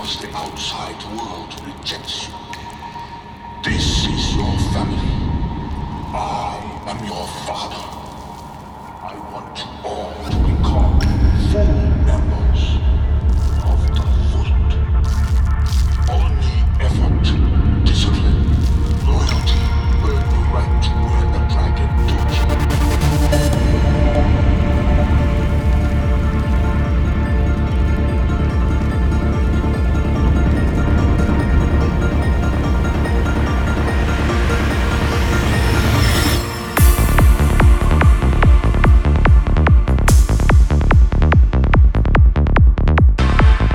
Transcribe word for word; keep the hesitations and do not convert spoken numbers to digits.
because the outside world rejects you. This is your family. I am your father. I want you all to